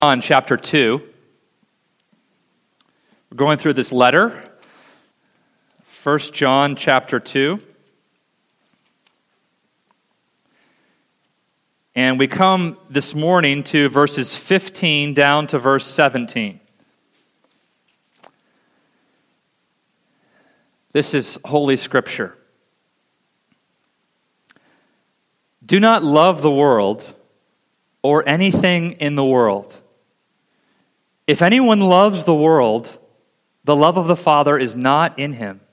John chapter 2. We're going through this letter, 1 John chapter 2. And we come this morning to verses 15 down to verse 17. This is Holy Scripture. Do not love the world or anything in the world. If anyone loves the world, the love of the Father is not in him.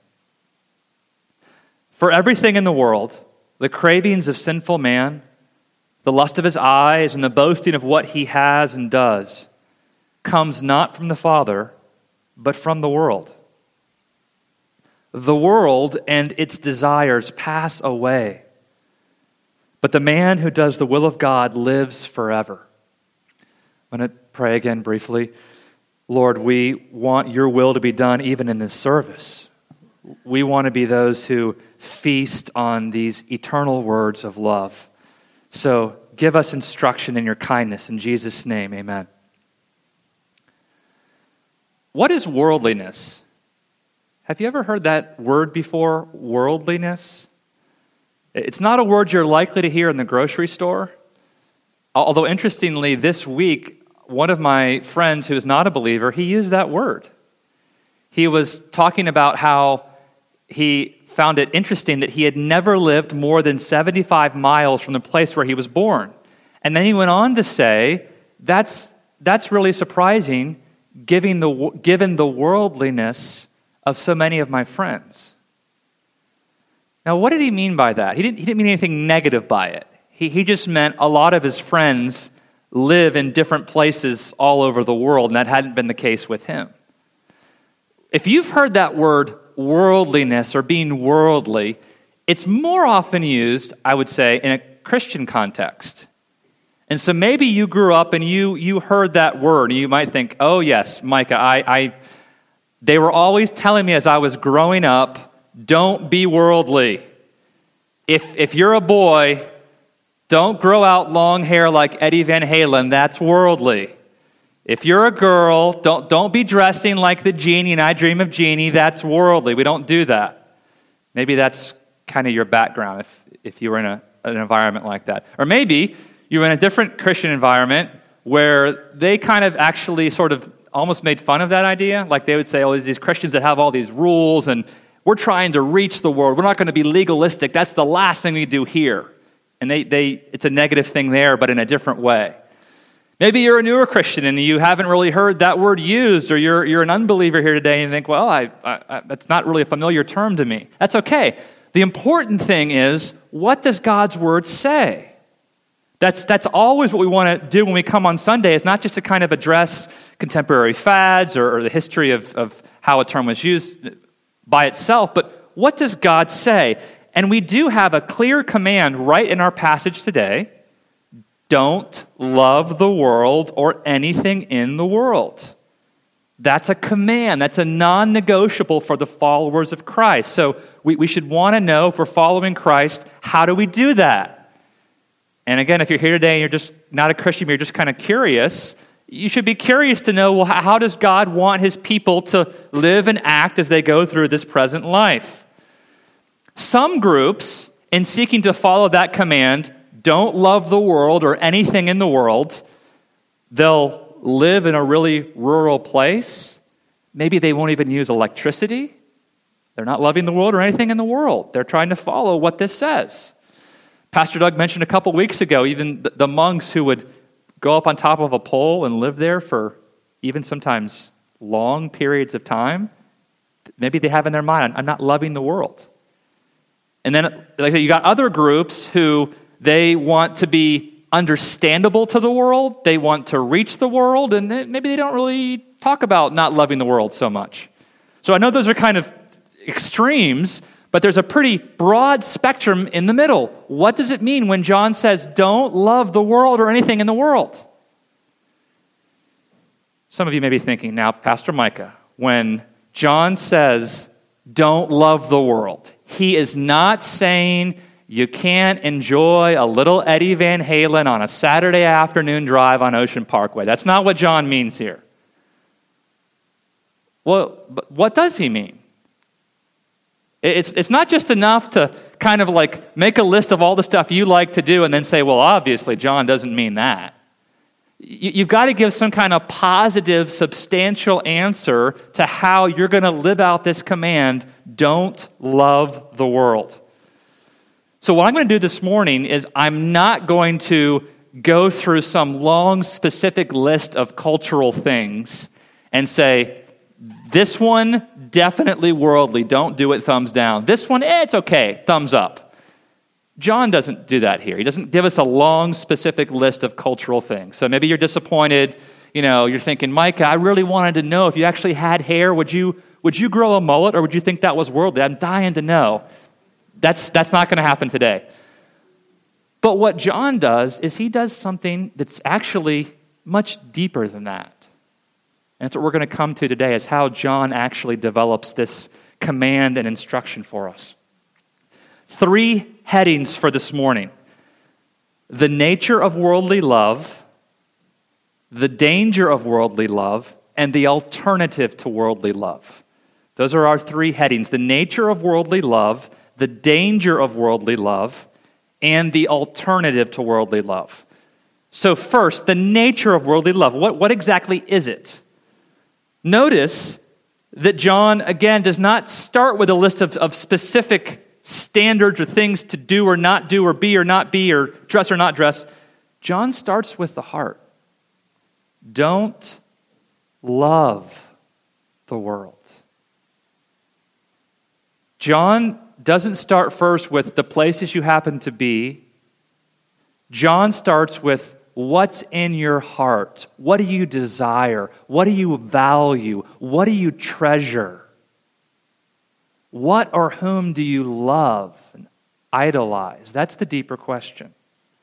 For everything in the world, the cravings of sinful man, the lust of his eyes, and the boasting of what he has and does, comes not from the Father, but from the world. The world and its desires pass away, but the man who does the will of God lives forever. I'm going to pray again briefly. Lord, we want your will to be done even in this service. We want to be those who feast on these eternal words of love. So give us instruction in your kindness. In Jesus' name, amen. What is worldliness? Have you ever heard that word before, worldliness? It's not a word you're likely to hear in the grocery store. Although, interestingly, this week, one of my friends who is not a believer, he used that word. He was talking about how he found it interesting that he had never lived more than 75 miles from the place where he was born. And then he went on to say, that's really surprising given the worldliness of so many of my friends. Now, what did he mean by that? He didn't mean anything negative by it. He just meant a lot of his friends live in different places all over the world, and that hadn't been the case with him. If you've heard that word worldliness or being worldly, it's more often used, I would say, in a Christian context. And so maybe you grew up and you heard that word, and you might think, oh yes, Micah, they were always telling me as I was growing up, don't be worldly. If you're a boy, don't grow out long hair like Eddie Van Halen, that's worldly. If you're a girl, don't be dressing like the genie and I Dream of Jeannie, that's worldly. We don't do that. Maybe that's kind of your background if you were in an environment like that. Or maybe you were in a different Christian environment where they kind of actually sort of almost made fun of that idea. Like they would say, oh, these Christians that have all these rules and we're trying to reach the world. We're not going to be legalistic. That's the last thing we do here. And it's a negative thing there, but in a different way. Maybe you're a newer Christian and you haven't really heard that word used, or you're an unbeliever here today and you think, well, that's not really a familiar term to me. That's okay. The important thing is, what does God's word say? That's always what we want to do when we come on Sunday. It's not just to kind of address contemporary fads or the history of how a term was used by itself, but what does God say? And we do have a clear command right in our passage today. Don't love the world or anything in the world. That's a command. That's a non-negotiable for the followers of Christ. So we should want to know, if we're following Christ, how do we do that? And again, if you're here today and you're just not a Christian, you're just kind of curious, you should be curious to know, well, how does God want his people to live and act as they go through this present life? Some groups, in seeking to follow that command, don't love the world or anything in the world. They'll live in a really rural place. Maybe they won't even use electricity. They're not loving the world or anything in the world. They're trying to follow what this says. Pastor Doug mentioned a couple weeks ago, even the monks who would go up on top of a pole and live there for even sometimes long periods of time. Maybe they have in their mind, I'm not loving the world. And then, like I said, you got other groups who they want to be understandable to the world. They want to reach the world, and maybe they don't really talk about not loving the world so much. So I know those are kind of extremes, but there's a pretty broad spectrum in the middle. What does it mean when John says, don't love the world or anything in the world? Some of you may be thinking, now, Pastor Micah, when John says, don't love the world, he is not saying you can't enjoy a little Eddie Van Halen on a Saturday afternoon drive on Ocean Parkway. That's not what John means here. Well, but what does he mean? It's not just enough to kind of like make a list of all the stuff you like to do and then say, well, obviously John doesn't mean that. You've got to give some kind of positive, substantial answer to how you're going to live out this command, don't love the world. So what I'm going to do this morning is I'm not going to go through some long, specific list of cultural things and say, this one, definitely worldly, don't do it, thumbs down. This one, it's okay, thumbs up. John doesn't do that here. He doesn't give us a long, specific list of cultural things. So maybe you're disappointed, you're thinking, Micah, I really wanted to know if you actually had hair, would you grow a mullet or would you think that was worldly? I'm dying to know. That's not going to happen today. But what John does is he does something that's actually much deeper than that. And that's what we're going to come to today, is how John actually develops this command and instruction for us. 3 headings for this morning: the nature of worldly love, the danger of worldly love, and the alternative to worldly love. Those are our 3 headings: the nature of worldly love, the danger of worldly love, and the alternative to worldly love. So first, the nature of worldly love. What exactly is it? Notice that John, again, does not start with a list of specific standards or things to do or not do or be or not be or dress or not dress. John starts with the heart. Don't love the world. John doesn't start first with the places you happen to be. John starts with what's in your heart. What do you desire? What do you value? What do you treasure? What or whom do you love and idolize? That's the deeper question.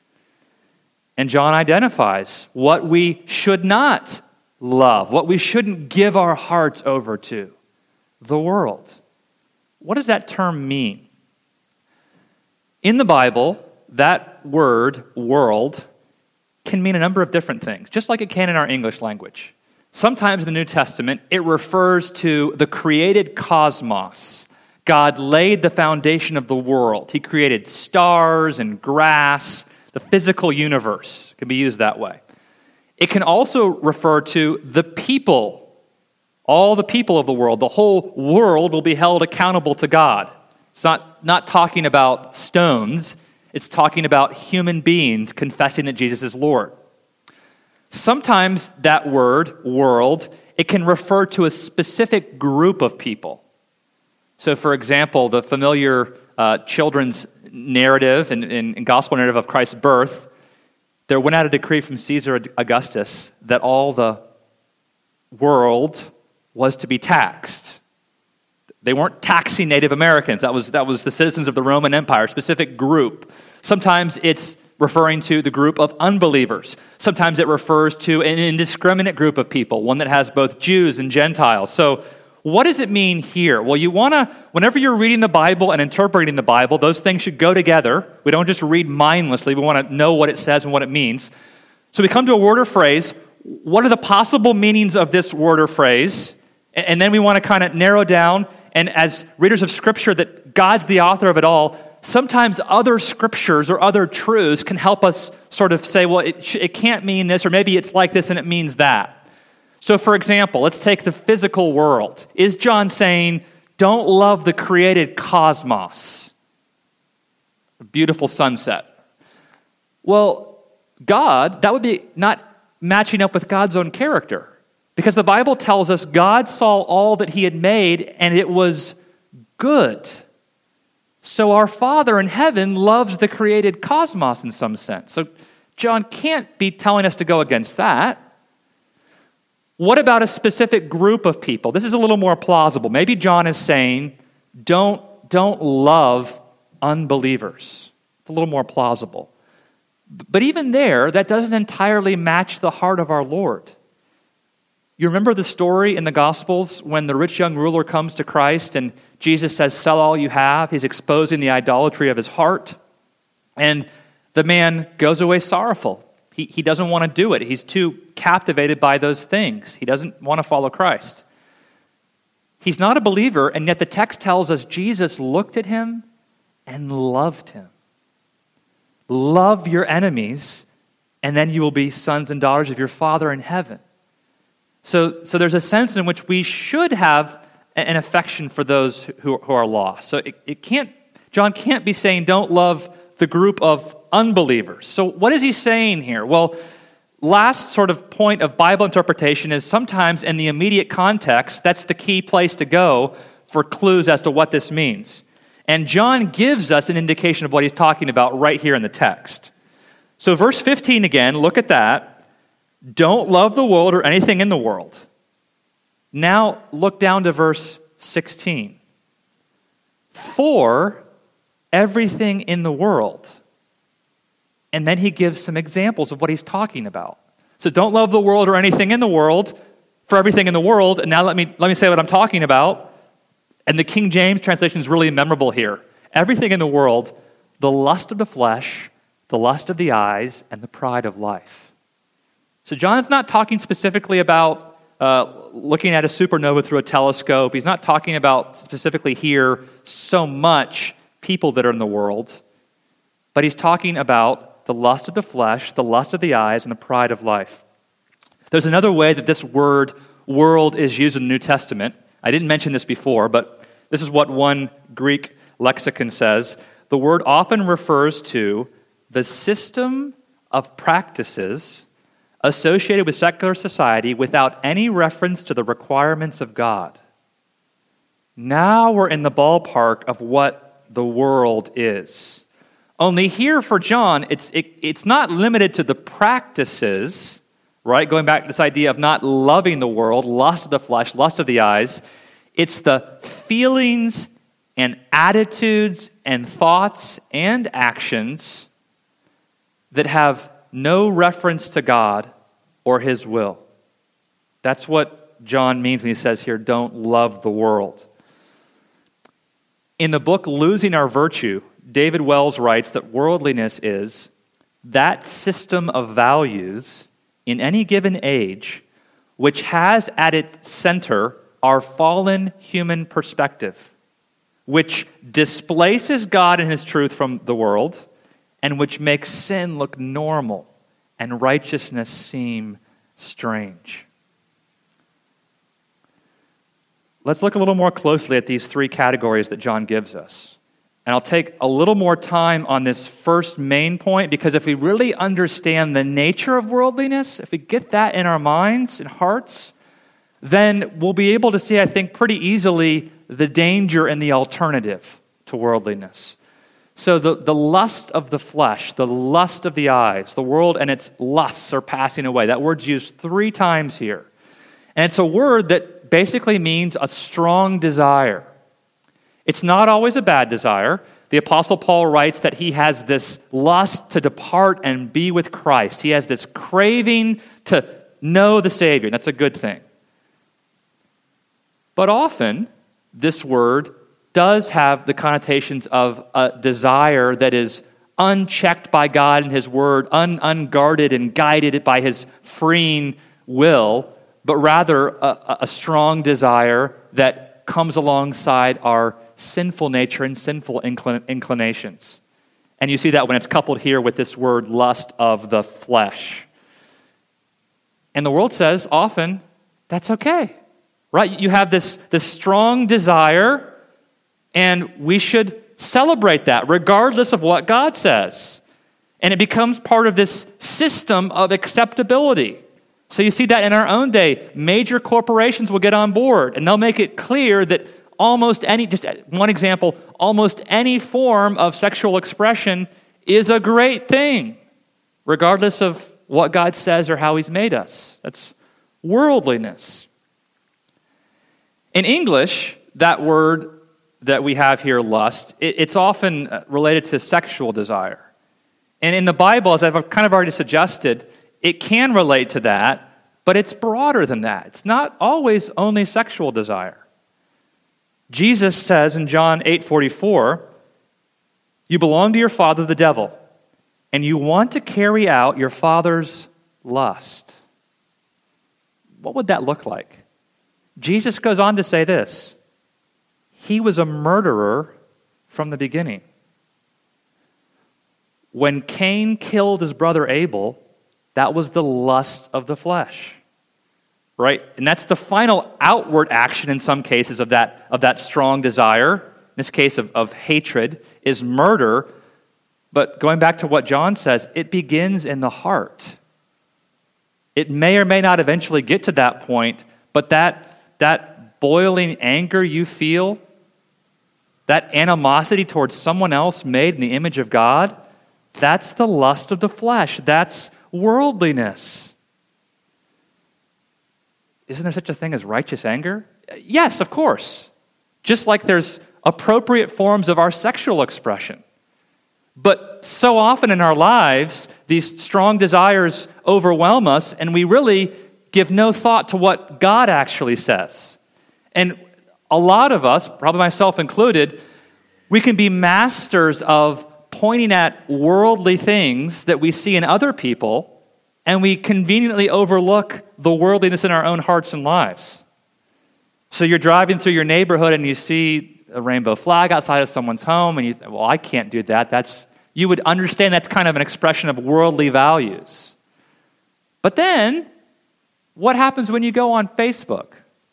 And John identifies what we should not love, what we shouldn't give our hearts over to: the world. What does that term mean? In the Bible, that word, world, can mean a number of different things, just like it can in our English language. Sometimes in the New Testament, it refers to the created cosmos. God laid the foundation of the world. He created stars and grass. The physical universe can be used that way. It can also refer to the people, all the people of the world. The whole world will be held accountable to God. It's not talking about stones. It's talking about human beings confessing that Jesus is Lord. Sometimes that word, world, it can refer to a specific group of people. So, for example, the familiar children's narrative and gospel narrative of Christ's birth, there went out a decree from Caesar Augustus that all the world was to be taxed. They weren't taxing Native Americans. That was the citizens of the Roman Empire, a specific group. Sometimes it's referring to the group of unbelievers. Sometimes it refers to an indiscriminate group of people, one that has both Jews and Gentiles. So what does it mean here? Well, you want to, whenever you're reading the Bible and interpreting the Bible, those things should go together. We don't just read mindlessly. We want to know what it says and what it means. So we come to a word or phrase. What are the possible meanings of this word or phrase? And then we want to kind of narrow down. And as readers of Scripture, that God's the author of it all, sometimes other scriptures or other truths can help us sort of say, well, it can't mean this, or maybe it's like this and it means that. So, for example, let's take the physical world. Is John saying, don't love the created cosmos? A beautiful sunset. Well, God, that would be not matching up with God's own character. Because the Bible tells us God saw all that he had made and it was good. So our Father in heaven loves the created cosmos in some sense. So John can't be telling us to go against that. What about a specific group of people? This is a little more plausible. Maybe John is saying, don't love unbelievers. It's a little more plausible. But even there, that doesn't entirely match the heart of our Lord. You remember the story in the Gospels when the rich young ruler comes to Christ and Jesus says, sell all you have. He's exposing the idolatry of his heart. And the man goes away sorrowful. He doesn't want to do it. He's too captivated by those things. He doesn't want to follow Christ. He's not a believer, and yet the text tells us Jesus looked at him and loved him. Love your enemies, and then you will be sons and daughters of your Father in heaven. So there's a sense in which we should have an affection for those who are lost. So John can't be saying don't love the group of unbelievers. So what is he saying here? Well, last sort of point of Bible interpretation is sometimes in the immediate context, that's the key place to go for clues as to what this means. And John gives us an indication of what he's talking about right here in the text. So verse 15 again, look at that. Don't love the world or anything in the world. Now look down to verse 16. For everything in the world. And then he gives some examples of what he's talking about. So don't love the world or anything in the world, for everything in the world. And now let me say what I'm talking about. And the King James translation is really memorable here. Everything in the world, the lust of the flesh, the lust of the eyes, and the pride of life. So John's not talking specifically about looking at a supernova through a telescope. He's not talking about specifically here so much people that are in the world. But he's talking about the lust of the flesh, the lust of the eyes, and the pride of life. There's another way that this word world is used in the New Testament. I didn't mention this before, but this is what one Greek lexicon says. The word often refers to the system of practices associated with secular society without any reference to the requirements of God. Now we're in the ballpark of what the world is. Only here for John, it's not limited to the practices, right? Going back to this idea of not loving the world, lust of the flesh, lust of the eyes. It's the feelings and attitudes and thoughts and actions that have no reference to God or His will. That's what John means when he says here, don't love the world. In the book Losing Our Virtue, David Wells writes that worldliness is that system of values in any given age which has at its center our fallen human perspective, which displaces God and His truth from the world, and which makes sin look normal and righteousness seem strange. Let's look a little more closely at these three categories that John gives us. And I'll take a little more time on this first main point, because if we really understand the nature of worldliness, if we get that in our minds and hearts, then we'll be able to see, I think, pretty easily the danger and the alternative to worldliness. So the lust of the flesh, the lust of the eyes, the world and its lusts are passing away. That word's used 3 times here. And it's a word that basically means a strong desire. It's not always a bad desire. The Apostle Paul writes that he has this lust to depart and be with Christ. He has this craving to know the Savior. That's a good thing. But often, this word does have the connotations of a desire that is unchecked by God and His Word, unguarded and guided by His freeing will, but rather a strong desire that comes alongside our sinful nature and sinful inclinations. And you see that when it's coupled here with this word lust of the flesh. And the world says often, that's okay, right? You have this strong desire, and we should celebrate that regardless of what God says. And it becomes part of this system of acceptability. So you see that in our own day, major corporations will get on board, and they'll make it clear that almost any, just one example, almost any form of sexual expression is a great thing, regardless of what God says or how He's made us. That's worldliness. In English, that word that we have here, lust, it's often related to sexual desire. And in the Bible, as I've kind of already suggested, it can relate to that, but it's broader than that. It's not always only sexual desire. Jesus says in John 8:44, you belong to your father, the devil, and you want to carry out your father's lust. What would that look like? Jesus goes on to say this: he was a murderer from the beginning. When Cain killed his brother Abel, that was the lust of the flesh, right? And that's the final outward action in some cases of that strong desire. In this case of hatred is murder. But going back to what John says, it begins in the heart. It may or may not eventually get to that point, but that boiling anger you feel, that animosity towards someone else made in the image of God, that's the lust of the flesh. That's worldliness. Isn't there such a thing as righteous anger? Yes, of course. Just like there's appropriate forms of our sexual expression. But so often in our lives, these strong desires overwhelm us, and we really give no thought to what God actually says. And a lot of us, probably myself included, we can be masters of pointing at worldly things that we see in other people, and we conveniently overlook the worldliness in our own hearts and lives. So you're driving through your neighborhood and you see a rainbow flag outside of someone's home, and you think, well, I can't do that. You would understand that's kind of an expression of worldly values. But then, what happens when you go on Facebook?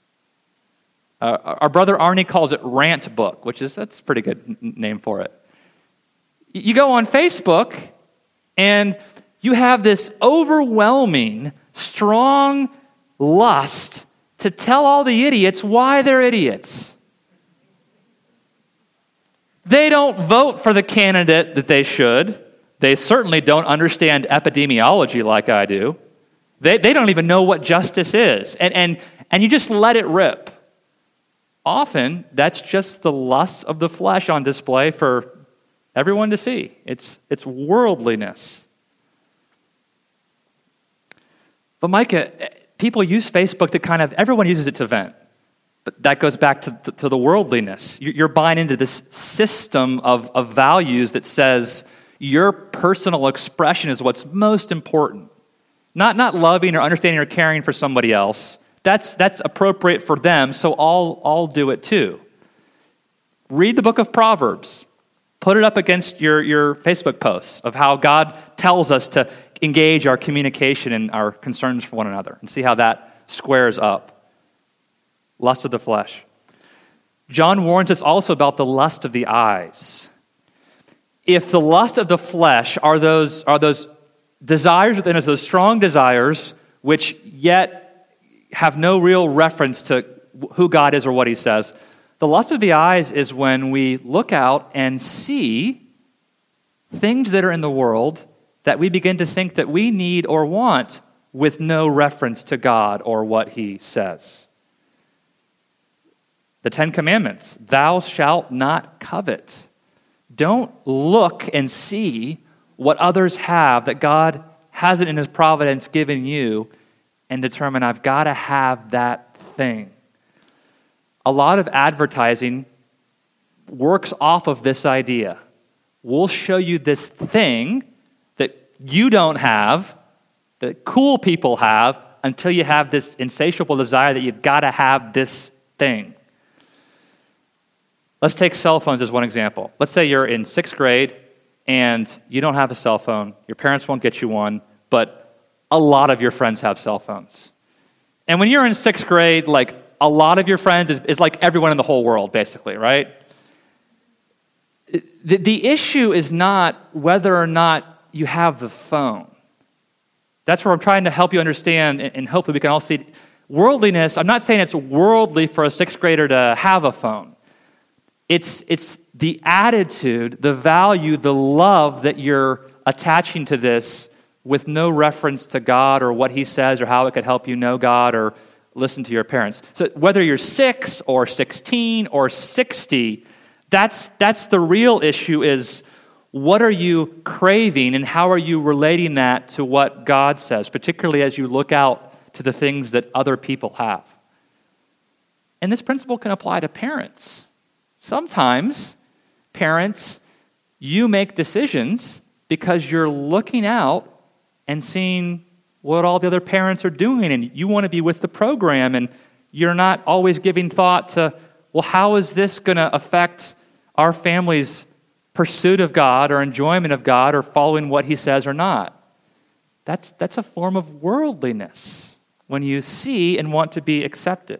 Our brother Arnie calls it Rant Book, that's a pretty good name for it. You go on Facebook, and you have this overwhelming, strong lust to tell all the idiots why they're idiots. They don't vote for the candidate that they should. They certainly don't understand epidemiology like I do. They don't even know what justice is. And you just let it rip. Often, that's just the lust of the flesh on display for everyone to see. It's worldliness. But Micah, people use Facebook to everyone uses it to vent. But that goes back to the worldliness. You're buying into this system of values that says your personal expression is what's most important. Not loving or understanding or caring for somebody else. That's appropriate for them, so I'll do it too. Read the book of Proverbs. Put it up against your Facebook posts of how God tells us to engage our communication and our concerns for one another, and see how that squares up. Lust of the flesh. John warns us also about the lust of the eyes. If the lust of the flesh are those desires within us, those strong desires, which yet have no real reference to who God is or what he says, the lust of the eyes is when we look out and see things that are in the world that we begin to think that we need or want with no reference to God or what he says. The Ten Commandments, thou shalt not covet. Don't look and see what others have that God hasn't in his providence given you and determine I've got to have that thing. A lot of advertising works off of this idea. We'll show you this thing that you don't have, that cool people have, until you have this insatiable desire that you've got to have this thing. Let's take cell phones as one example. Let's say you're in 6th grade and you don't have a cell phone. Your parents won't get you one, but a lot of your friends have cell phones. And when you're in 6th grade, like a lot of your friends is like everyone in the whole world, basically, right? The issue is not whether or not you have the phone. That's where I'm trying to help you understand, and hopefully we can all see worldliness. I'm not saying it's worldly for a 6th grader to have a phone. It's the attitude, the value, the love that you're attaching to this with no reference to God or what he says or how it could help you know God or listen to your parents. So whether you're 6 or 16 or 60, that's the real issue is what are you craving and how are you relating that to what God says, particularly as you look out to the things that other people have. And this principle can apply to parents. Sometimes, parents, you make decisions because you're looking out and seeing what all the other parents are doing, and you want to be with the program, and you're not always giving thought to, well, how is this going to affect our family's pursuit of God or enjoyment of God or following what he says or not? That's a form of worldliness when you see and want to be accepted.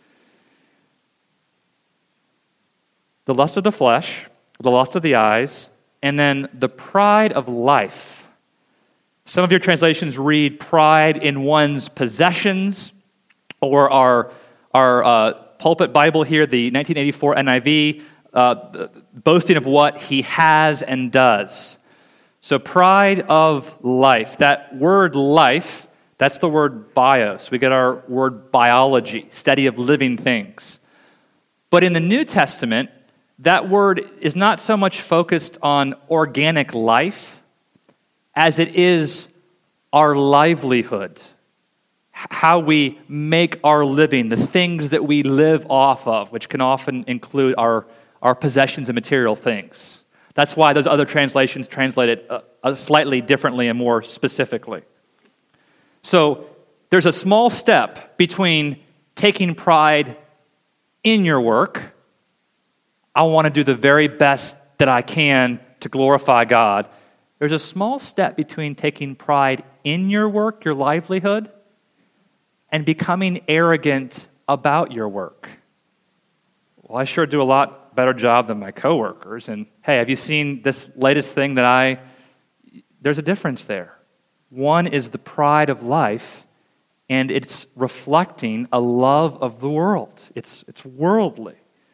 The lust of the flesh, the lust of the eyes, and then the pride of life. Some of your translations read pride in one's possessions, or our pulpit Bible here, the 1984 NIV, boasting of what he has and does. So pride of life. That word life, that's the word bios. We get our word biology, study of living things. But in the New Testament, that word is not so much focused on organic life as it is our livelihood, how we make our living, the things that we live off of, which can often include our possessions and material things. That's why those other translations translate it slightly differently and more specifically. So there's a small step between taking pride in your work. I want to do the very best that I can to glorify God. There's a small step between taking pride in your work, your livelihood, and becoming arrogant about your work. Well, I sure do a lot better job than my coworkers. And hey, have you seen this latest thing there's a difference there. One is the pride of life, and it's reflecting a love of the world. It's worldly.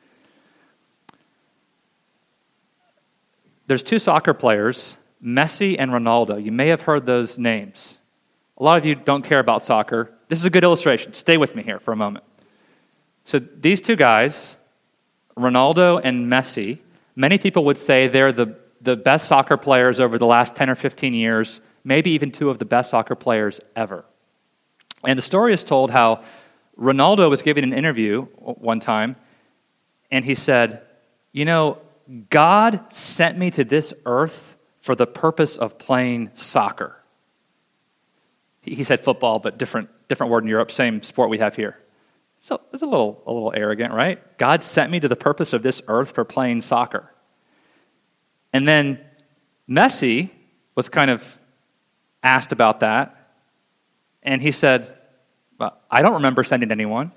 There's two soccer players, Messi and Ronaldo. You may have heard those names. A lot of you don't care about soccer. This is a good illustration. Stay with me here for a moment. So these two guys, Ronaldo and Messi, many people would say they're the best soccer players over the last 10 or 15 years, maybe even two of the best soccer players ever. And the story is told how Ronaldo was giving an interview one time, and he said, God sent me to this earth for the purpose of playing soccer. He said football, but different word in Europe, same sport we have here. So it's a little arrogant, right? God sent me to the purpose of this earth for playing soccer. And then Messi was kind of asked about that, and he said, well, I don't remember sending anyone.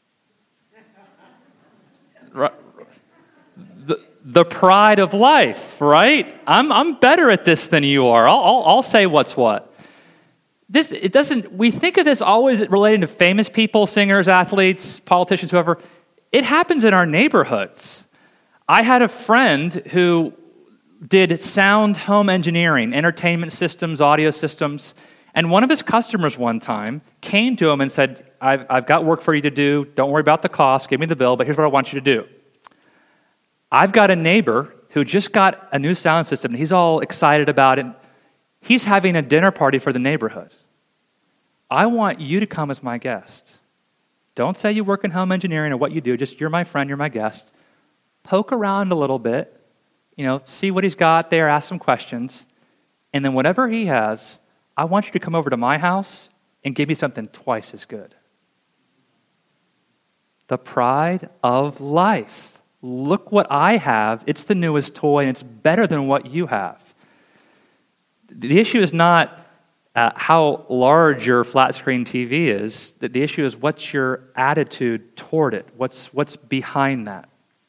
The pride of life, right? I'm better at this than you are. I'll say what's what. We think of this always relating to famous people, singers, athletes, politicians, whoever. It happens in our neighborhoods. I had a friend who did sound home engineering, entertainment systems, audio systems, and one of his customers one time came to him and said, I've got work for you to do. Don't worry about the cost. Give me the bill, but here's what I want you to do. I've got a neighbor who just got a new sound system, and he's all excited about it. He's having a dinner party for the neighborhood. I want you to come as my guest. Don't say you work in home engineering or what you do. Just, you're my friend, you're my guest. Poke around a little bit, see what he's got there, ask some questions. And then whatever he has, I want you to come over to my house and give me something twice as good. The pride of life. Look what I have. It's the newest toy, and it's better than what you have. The issue is not how large your flat screen TV is. The issue is what's your attitude toward it. What's behind that?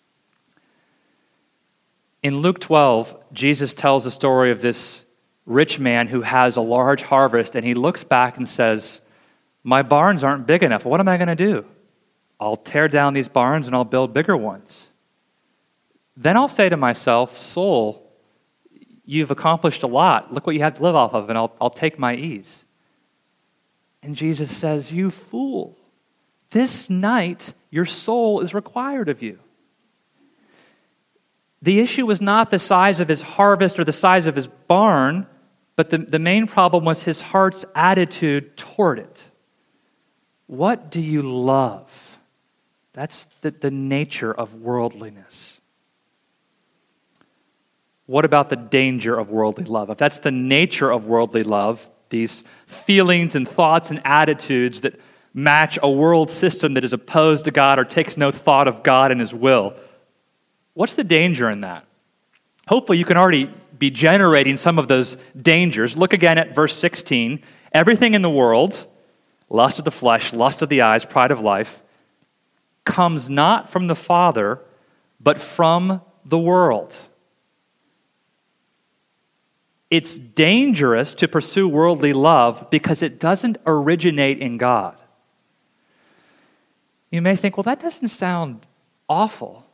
In Luke 12, Jesus tells the story of this rich man who has a large harvest, and he looks back and says, my barns aren't big enough. What am I going to do? I'll tear down these barns and I'll build bigger ones. Then I'll say to myself, soul, you've accomplished a lot. Look what you have to live off of, and I'll take my ease. And Jesus says, you fool, this night your soul is required of you. The issue was not the size of his harvest or the size of his barn, but the main problem was his heart's attitude toward it. What do you love? That's the nature of worldliness. what about the danger of worldly love? If that's the nature of worldly love, these feelings and thoughts and attitudes that match a world system that is opposed to God or takes no thought of God and His will, what's the danger in that? Hopefully you can already be generating some of those dangers. Look again at verse 16. Everything in the world, lust of the flesh, lust of the eyes, pride of life, comes not from the Father, but from the world. It's dangerous to pursue worldly love because it doesn't originate in God. You may think, well, that doesn't sound awful.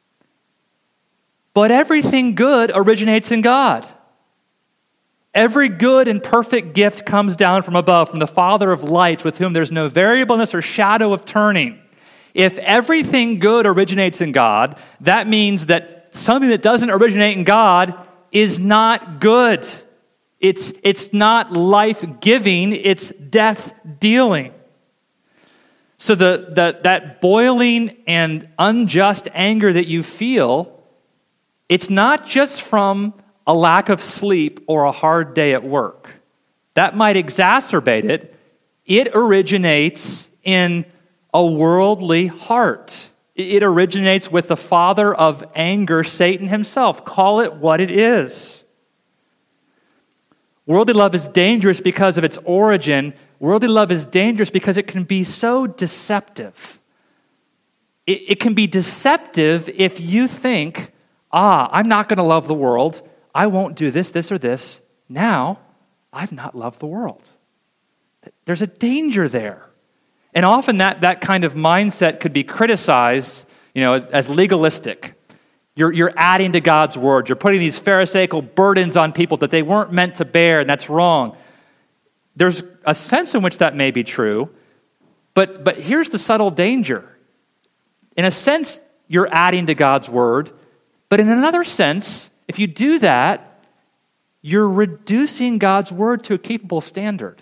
But everything good originates in God. Every good and perfect gift comes down from above, from the Father of lights, with whom there's no variableness or shadow of turning. If everything good originates in God, that means that something that doesn't originate in God is not good. It's not life-giving, it's death-dealing. So that boiling and unjust anger that you feel, it's not just from a lack of sleep or a hard day at work. That might exacerbate it. It originates in a worldly heart. It originates with the father of anger, Satan himself. Call it what it is. Worldly love is dangerous because of its origin. Worldly love is dangerous because it can be so deceptive. It can be deceptive if you think, I'm not going to love the world. I won't do this, this, or this. Now, I've not loved the world. There's a danger there. And often that kind of mindset could be criticized, as legalistic. You're adding to God's word. You're putting these pharisaical burdens on people that they weren't meant to bear, and that's wrong. There's a sense in which that may be true, but here's the subtle danger. In a sense, you're adding to God's word, but in another sense, if you do that, you're reducing God's word to a keepable standard.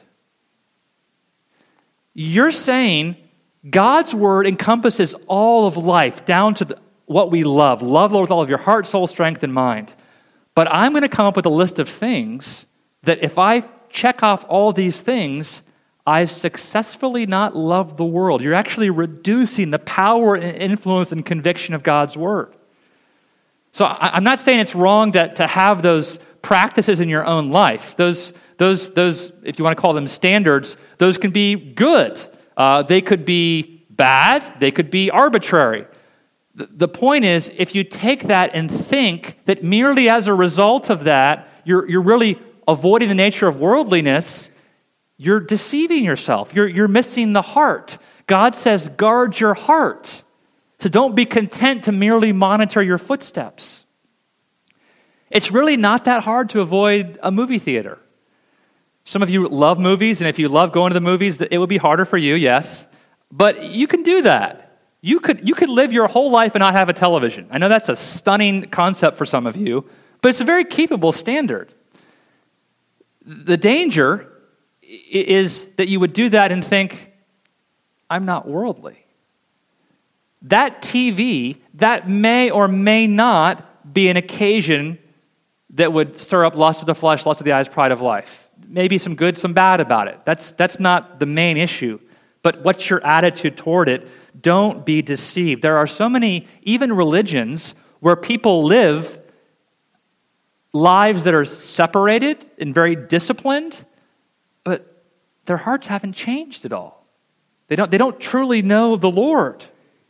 You're saying God's word encompasses all of life, down to what we love. Love the Lord with all of your heart, soul, strength, and mind. But I'm going to come up with a list of things that if I check off all these things, I've successfully not loved the world. You're actually reducing the power and influence and conviction of God's word. So I'm not saying it's wrong to have those practices in your own life. Those, if you want to call them standards, those can be good. They could be bad. They could be arbitrary. The point is, if you take that and think that merely as a result of that, you're really avoiding the nature of worldliness, you're deceiving yourself. You're missing the heart. God says, guard your heart. So don't be content to merely monitor your footsteps. It's really not that hard to avoid a movie theater. Some of you love movies, and if you love going to the movies, it would be harder for you, yes. But you can do that. You could live your whole life and not have a television. I know that's a stunning concept for some of you, but it's a very keepable standard. The danger is that you would do that and think, I'm not worldly. That TV, that may or may not be an occasion that would stir up lust of the flesh, lust of the eyes, pride of life. Maybe some good, some bad about it. That's not the main issue. But what's your attitude toward it? Don't be deceived. There are so many, even religions, where people live lives that are separated and very disciplined, but their hearts haven't changed at all. They don't truly know the Lord.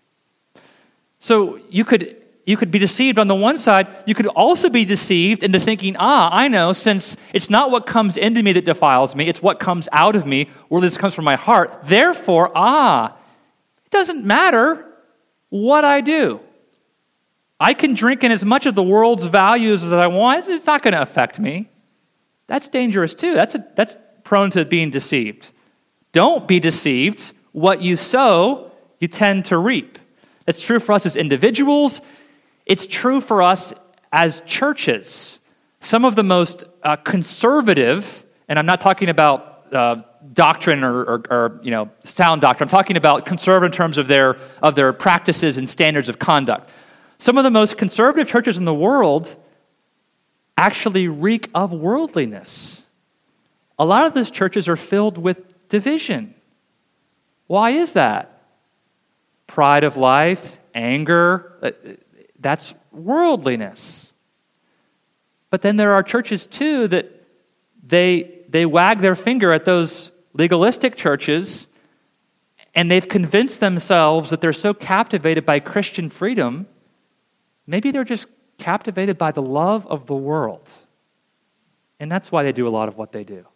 So you could be deceived on the one side. You could also be deceived into thinking, I know, since it's not what comes into me that defiles me, it's what comes out of me, or this comes from my heart. Therefore, it doesn't matter what I do. I can drink in as much of the world's values as I want. It's not going to affect me. That's dangerous too. That's prone to being deceived. Don't be deceived. What you sow, you tend to reap. It's true for us as individuals. It's true for us as churches. Some of the most conservative, and I'm not talking about doctrine or sound doctrine. I'm talking about conservative in terms of their practices and standards of conduct. Some of the most conservative churches in the world actually reek of worldliness. A lot of those churches are filled with division. Why is that? Pride of life, anger, that's worldliness. But then there are churches too that they wag their finger at those legalistic churches, and they've convinced themselves that they're so captivated by Christian freedom, maybe they're just captivated by the love of the world. And that's why they do a lot of what they do.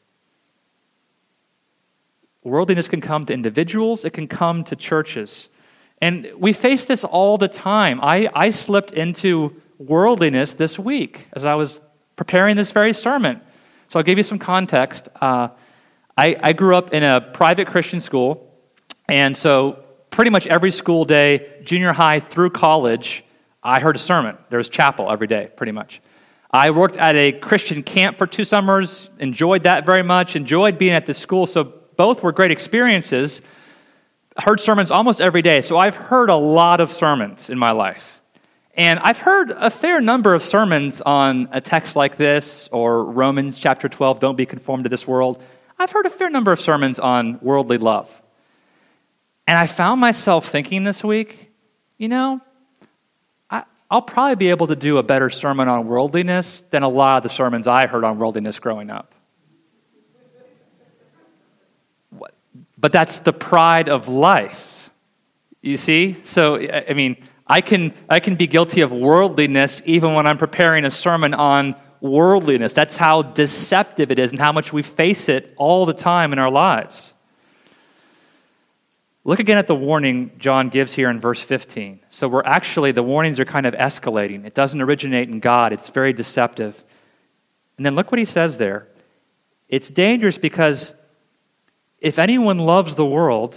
Worldliness can come to individuals, it can come to churches. And we face this all the time. I slipped into worldliness this week as I was preparing this very sermon. So I'll give you some context. I grew up in a private Christian school, and so pretty much every school day, junior high through college, I heard a sermon. There was chapel every day, pretty much. I worked at a Christian camp for 2 summers, enjoyed that very much, enjoyed being at this school, so both were great experiences. Heard sermons almost every day, so I've heard a lot of sermons in my life. And I've heard a fair number of sermons on a text like this, or Romans chapter 12, don't be conformed to this world. I've heard a fair number of sermons on worldly love. And I found myself thinking this week, I'll probably be able to do a better sermon on worldliness than a lot of the sermons I heard on worldliness growing up. But that's the pride of life, you see? So, I mean, I can be guilty of worldliness even when I'm preparing a sermon on worldliness. That's how deceptive it is and how much we face it all the time in our lives. Look again at the warning John gives here in verse 15. So the warnings are kind of escalating. It doesn't originate in God. It's very deceptive. And then look what he says there. It's dangerous because if anyone loves the world,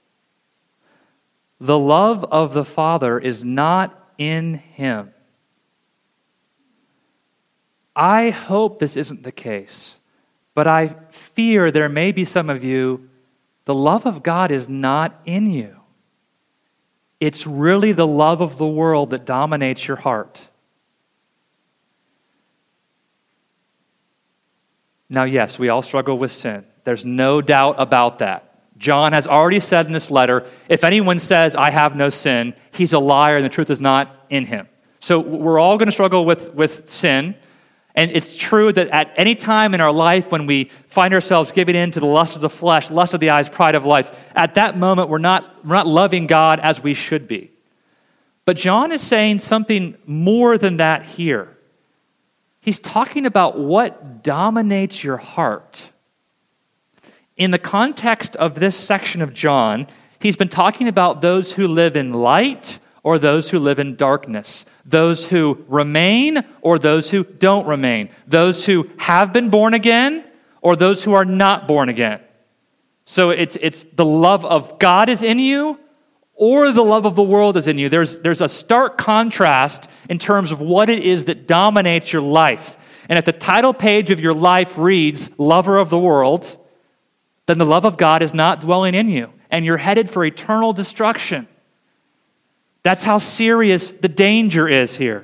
the love of the Father is not in him. I hope this isn't the case, but I fear there may be some of you, the love of God is not in you. It's really the love of the world that dominates your heart. Now, yes, we all struggle with sin. There's no doubt about that. John has already said in this letter, if anyone says, I have no sin, he's a liar and the truth is not in him. So we're all going to struggle with sin. And it's true that at any time in our life when we find ourselves giving in to the lust of the flesh, lust of the eyes, pride of life, at that moment we're not loving God as we should be. But John is saying something more than that here. He's talking about what dominates your heart. In the context of this section of John, he's been talking about those who live in light or those who live in darkness, those who remain or those who don't remain, those who have been born again or those who are not born again. So it's the love of God is in you or the love of the world is in you. There's a stark contrast in terms of what it is that dominates your life. And if the title page of your life reads, lover of the world, then the love of God is not dwelling in you, and you're headed for eternal destruction. That's how serious the danger is here.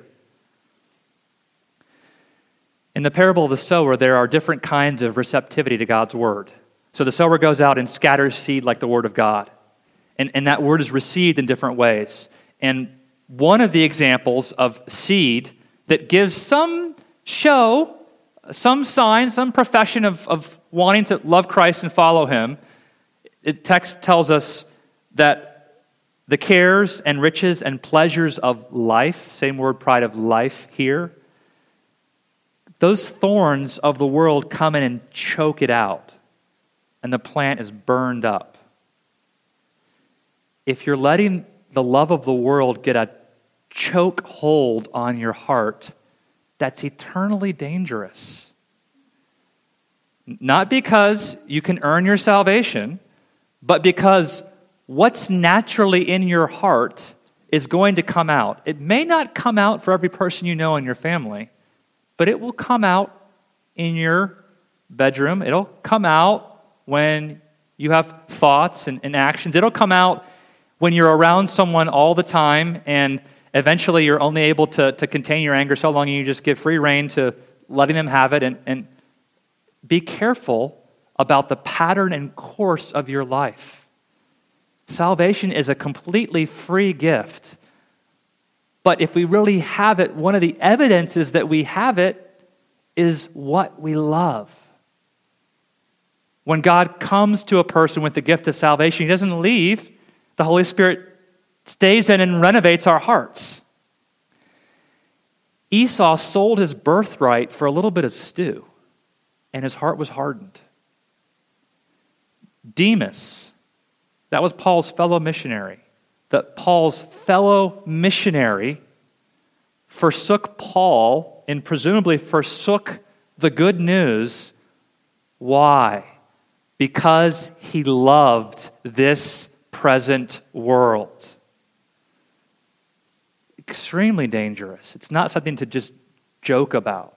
In the parable of the sower, there are different kinds of receptivity to God's word. So the sower goes out and scatters seed like the word of God, and that word is received in different ways. And one of the examples of seed that gives some show, some sign, some profession of wanting to love Christ and follow him, the text tells us that the cares and riches and pleasures of life, same word, pride of life here, those thorns of the world come in and choke it out, and the plant is burned up. If you're letting the love of the world get a choke hold on your heart, that's eternally dangerous. Not because you can earn your salvation, but because what's naturally in your heart is going to come out. It may not come out for every person you know in your family, but it will come out in your bedroom. It'll come out when you have thoughts and actions. It'll come out when you're around someone all the time and eventually you're only able to contain your anger so long you just give free rein to letting them have it, and be careful about the pattern and course of your life. Salvation is a completely free gift. But if we really have it, one of the evidences that we have it is what we love. When God comes to a person with the gift of salvation, He doesn't leave. The Holy Spirit stays in and renovates our hearts. Esau sold his birthright for a little bit of stew, and his heart was hardened. Demas, that was Paul's fellow missionary. That Paul's fellow missionary forsook Paul and presumably forsook the good news. Why? Because he loved this present world. Extremely dangerous. It's not something to just joke about.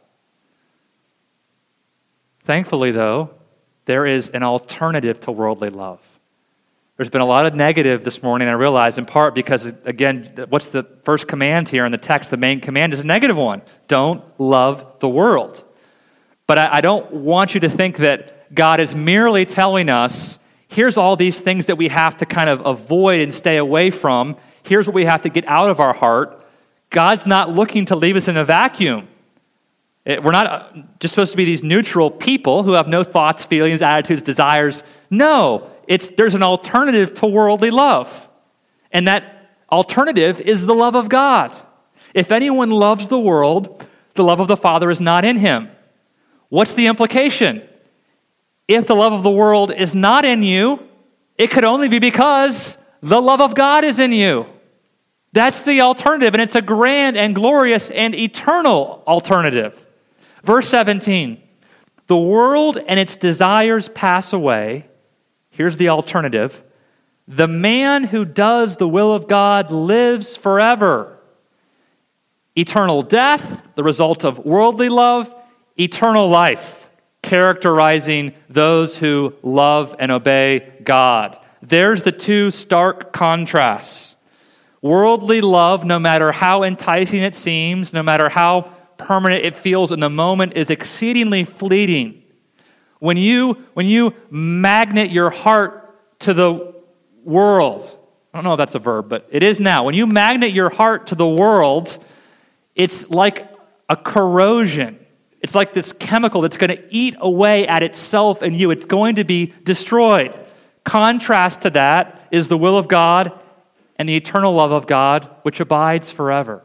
Thankfully, though, there is an alternative to worldly love. There's been a lot of negative this morning, I realize, in part because, again, what's the first command here in the text? The main command is a negative one. Don't love the world. But I don't want you to think that God is merely telling us, here's all these things that we have to kind of avoid and stay away from. Here's what we have to get out of our heart. God's not looking to leave us in a vacuum. We're not just supposed to be these neutral people who have no thoughts, feelings, attitudes, desires. No, there's an alternative to worldly love. And that alternative is the love of God. If anyone loves the world, the love of the Father is not in him. What's the implication? If the love of the world is not in you, it could only be because the love of God is in you. That's the alternative, and it's a grand and glorious and eternal alternative. Verse 17, the world and its desires pass away. Here's the alternative. The man who does the will of God lives forever. Eternal death, the result of worldly love. Eternal life, characterizing those who love and obey God. There's the two stark contrasts. Worldly love, no matter how enticing it seems, no matter how permanent it feels in the moment, is exceedingly fleeting. When you magnet your heart to the world, I don't know if that's a verb, but it is now. When you magnet your heart to the world, it's like a corrosion. It's like this chemical that's going to eat away at itself and you. It's going to be destroyed. Contrast to that is the will of God and the eternal love of God, which abides forever.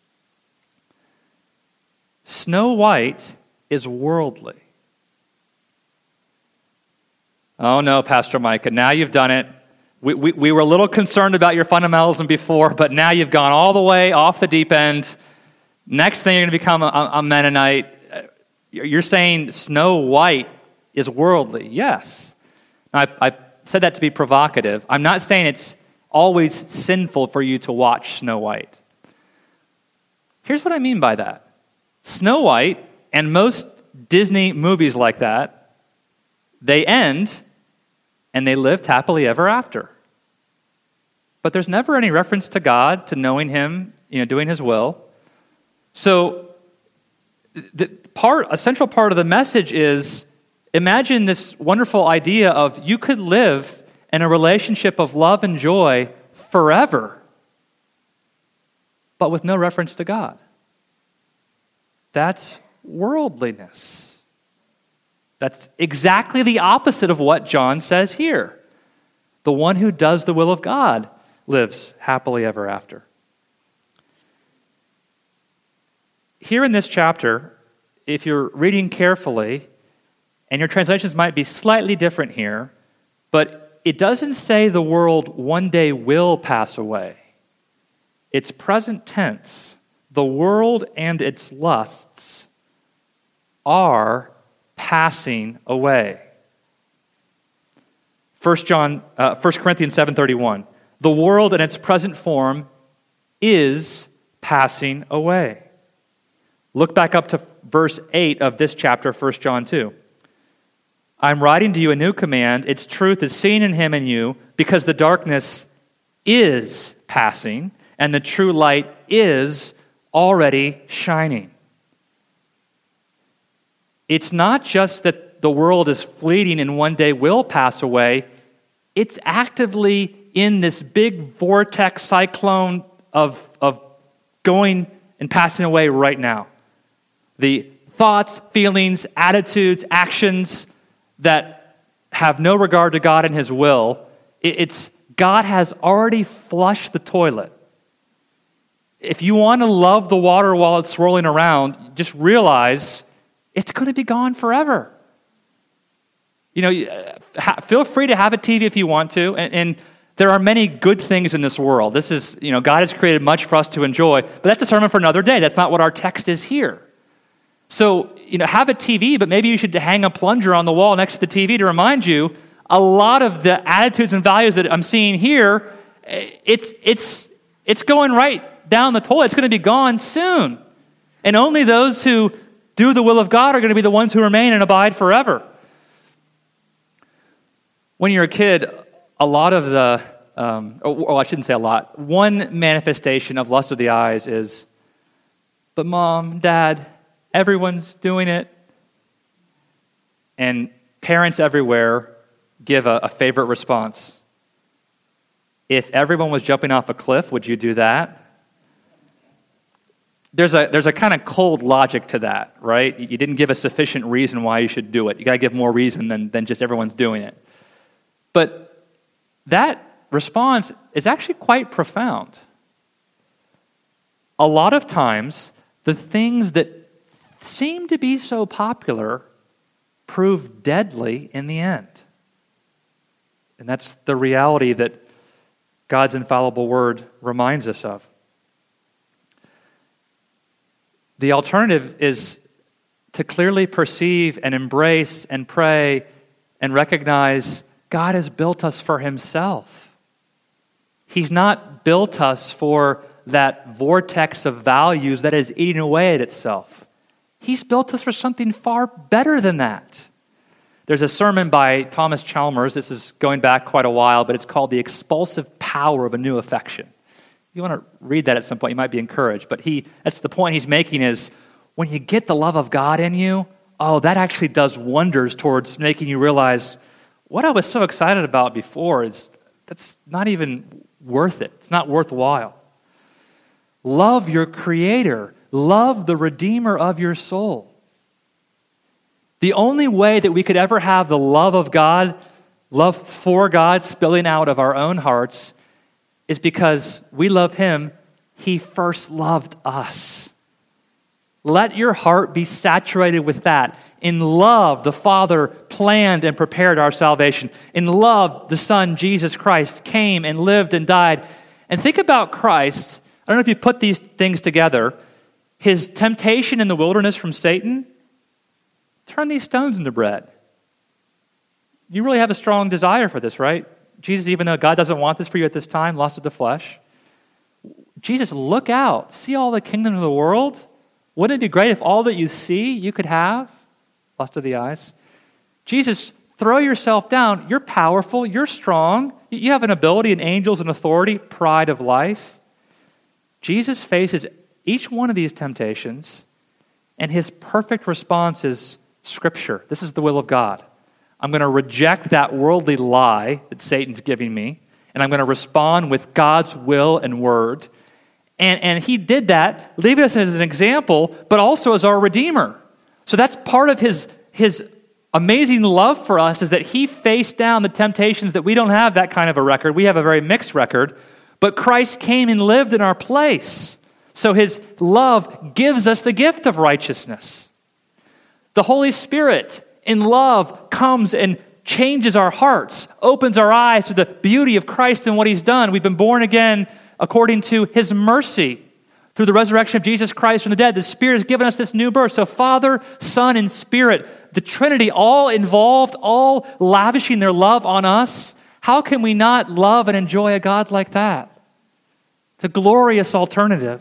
Snow White is worldly. Oh no, Pastor Micah, now you've done it. We were a little concerned about your fundamentalism before, but now you've gone all the way off the deep end. Next thing you're going to become a Mennonite. You're saying Snow White is worldly. Yes. Now, I said that to be provocative. I'm not saying it's always sinful for you to watch Snow White. Here's what I mean by that. Snow White and most Disney movies like that, they end and they lived happily ever after. But there's never any reference to God, to knowing Him, doing His will. So a central part of the message is, imagine this wonderful idea of you could live in a relationship of love and joy forever, but with no reference to God. That's worldliness. That's exactly the opposite of what John says here. The one who does the will of God lives happily ever after. Here in this chapter, if you're reading carefully, and your translations might be slightly different here, but it doesn't say the world one day will pass away. It's present tense. The world and its lusts are passing away. 1 Corinthians 7:31. The world in its present form is passing away. Look back up to verse 8 of this chapter, 1 John 2. I'm writing to you a new command. Its truth is seen in Him and you, because the darkness is passing and the true light is already shining. It's not just that the world is fleeting and one day will pass away. It's actively in this big vortex cyclone of going and passing away right now. The thoughts, feelings, attitudes, actions that have no regard to God and His will, it's God has already flushed the toilet. If you want to love the water while it's swirling around, just realize it's going to be gone forever. Feel free to have a TV if you want to, and there are many good things in this world. This is, God has created much for us to enjoy, but that's a sermon for another day. That's not what our text is here. So, have a TV, but maybe you should hang a plunger on the wall next to the TV to remind you a lot of the attitudes and values that I'm seeing here, it's going right down the toilet. It's going to be gone soon. And only those who do the will of God are going to be the ones who remain and abide forever. When you're a kid, a lot of the, I shouldn't say a lot, one manifestation of lust of the eyes is, but Mom, Dad, everyone's doing it. And parents everywhere give a favorite response. If everyone was jumping off a cliff, would you do that? There's a kind of cold logic to that, right? You didn't give a sufficient reason why you should do it. You got to give more reason than just everyone's doing it. But that response is actually quite profound. A lot of times, the things that seem to be so popular prove deadly in the end. And that's the reality that God's infallible word reminds us of. The alternative is to clearly perceive and embrace and pray and recognize God has built us for Himself. He's not built us for that vortex of values that is eating away at itself. He's built us for something far better than that. There's a sermon by Thomas Chalmers. This is going back quite a while, but it's called The Expulsive Power of a New Affection. If you want to read that at some point, you might be encouraged. But that's the point he's making is, when you get the love of God in you, that actually does wonders towards making you realize what I was so excited about before that's not even worth it. It's not worthwhile. Love your Creator. Love the Redeemer of your soul. The only way that we could ever have the love of God, love for God spilling out of our own hearts is because we love Him. He first loved us. Let your heart be saturated with that. In love, the Father planned and prepared our salvation. In love, the Son, Jesus Christ, came and lived and died. And think about Christ. I don't know if you put these things together. His temptation in the wilderness from Satan, turn these stones into bread. You really have a strong desire for this, right? Jesus, even though God doesn't want this for you at this time, lust of the flesh. Jesus, look out. See all the kingdoms of the world? Wouldn't it be great if all that you see you could have? Lust of the eyes. Jesus, throw yourself down. You're powerful. You're strong. You have an ability and angels and authority, pride of life. Jesus faces each one of these temptations, and His perfect response is Scripture. This is the will of God. I'm going to reject that worldly lie that Satan's giving me, and I'm going to respond with God's will and word. And He did that, leaving us as an example, but also as our Redeemer. So that's part of His amazing love for us, is that He faced down the temptations that we don't have that kind of a record. We have a very mixed record, but Christ came and lived in our place. So His love gives us the gift of righteousness. The Holy Spirit, in love, comes and changes our hearts, opens our eyes to the beauty of Christ and what He's done. We've been born again according to His mercy. Through the resurrection of Jesus Christ from the dead, the Spirit has given us this new birth. So Father, Son, and Spirit, the Trinity, all involved, all lavishing their love on us. How can we not love and enjoy a God like that? It's a glorious alternative.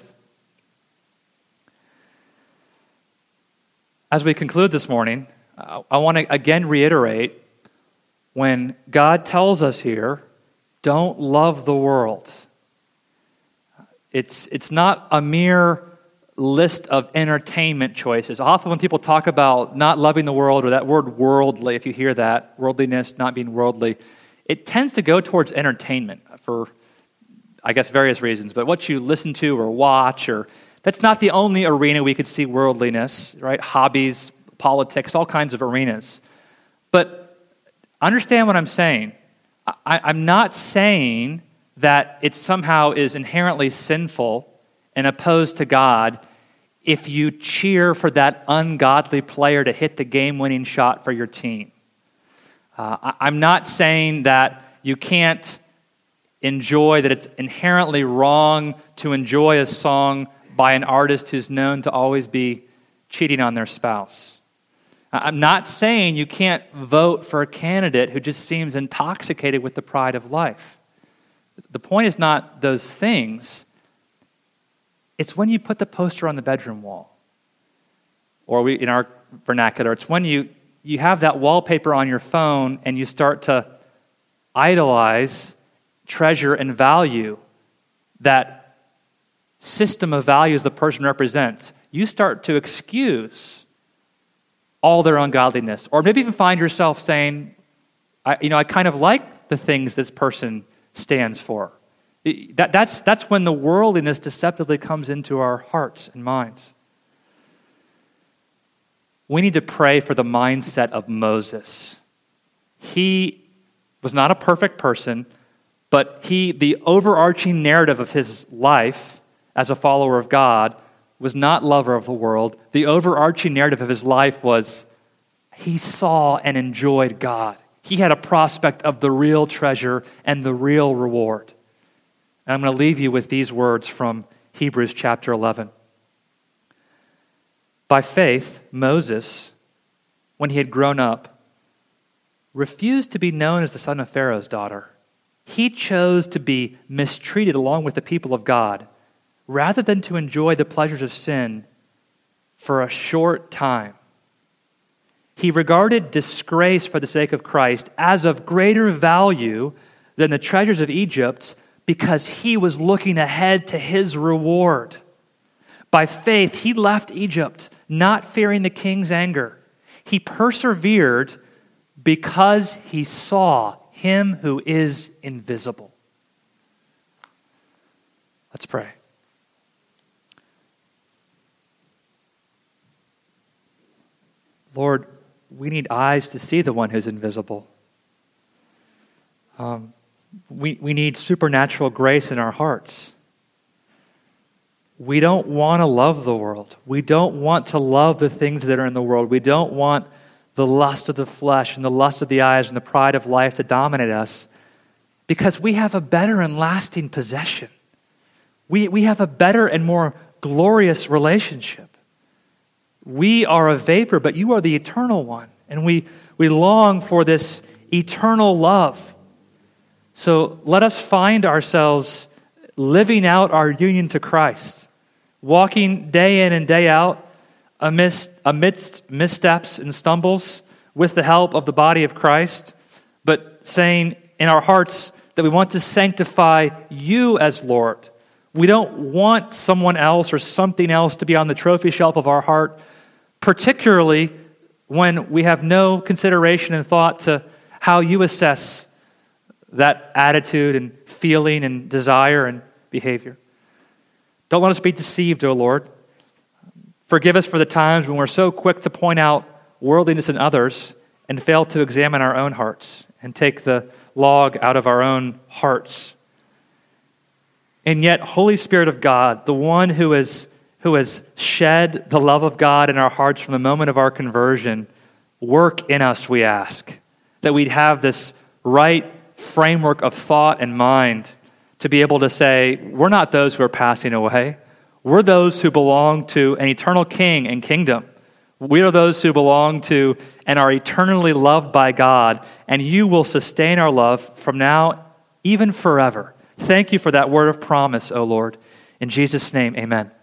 As we conclude this morning, I want to again reiterate, when God tells us here, don't love the world. It's not a mere list of entertainment choices. Often when people talk about not loving the world, or that word worldly, if you hear that, worldliness, not being worldly, it tends to go towards entertainment for, I guess, various reasons. But what you listen to or watch, or that's not the only arena we could see worldliness, right? Hobbies, politics, all kinds of arenas. But understand what I'm saying. I'm not saying that it somehow is inherently sinful and opposed to God if you cheer for that ungodly player to hit the game-winning shot for your team. I'm not saying that you can't enjoy, that it's inherently wrong to enjoy a song by an artist who's known to always be cheating on their spouse. I'm not saying you can't vote for a candidate who just seems intoxicated with the pride of life. The point is not those things. It's when you put the poster on the bedroom wall. Or in our vernacular, it's when you have that wallpaper on your phone and you start to idolize, treasure, and value that system of values the person represents. You start to excuse all their ungodliness. Or maybe even find yourself saying, I kind of like the things this person stands for. That's when the worldliness deceptively comes into our hearts and minds. We need to pray for the mindset of Moses. He was not a perfect person, but the overarching narrative of his life as a follower of God was not lover of the world. The overarching narrative of his life was he saw and enjoyed God. He had a prospect of the real treasure and the real reward. And I'm going to leave you with these words from Hebrews chapter 11. By faith, Moses, when he had grown up, refused to be known as the son of Pharaoh's daughter. He chose to be mistreated along with the people of God, rather than to enjoy the pleasures of sin for a short time. He regarded disgrace for the sake of Christ as of greater value than the treasures of Egypt, because he was looking ahead to his reward. By faith, he left Egypt, not fearing the king's anger. He persevered because he saw him who is invisible. Let's pray. Lord, we need eyes to see the one who's invisible. We need supernatural grace in our hearts. We don't want to love the world. We don't want to love the things that are in the world. We don't want the lust of the flesh and the lust of the eyes and the pride of life to dominate us, because we have a better and lasting possession. We have a better and more glorious relationship. We are a vapor, but you are the eternal one. And we long for this eternal love. So let us find ourselves living out our union to Christ, walking day in and day out amidst missteps and stumbles with the help of the body of Christ, but saying in our hearts that we want to sanctify you as Lord. We don't want someone else or something else to be on the trophy shelf of our heart, particularly when we have no consideration and thought to how you assess that attitude and feeling and desire and behavior. Don't let us be deceived, O Lord. Forgive us for the times when we're so quick to point out worldliness in others and fail to examine our own hearts and take the log out of our own hearts. And yet, Holy Spirit of God, the one who has shed the love of God in our hearts from the moment of our conversion, work in us, we ask, that we'd have this right framework of thought and mind to be able to say, we're not those who are passing away. We're those who belong to an eternal King and kingdom. We are those who belong to and are eternally loved by God, and you will sustain our love from now, even forever. Thank you for that word of promise, O Lord. In Jesus' name, amen.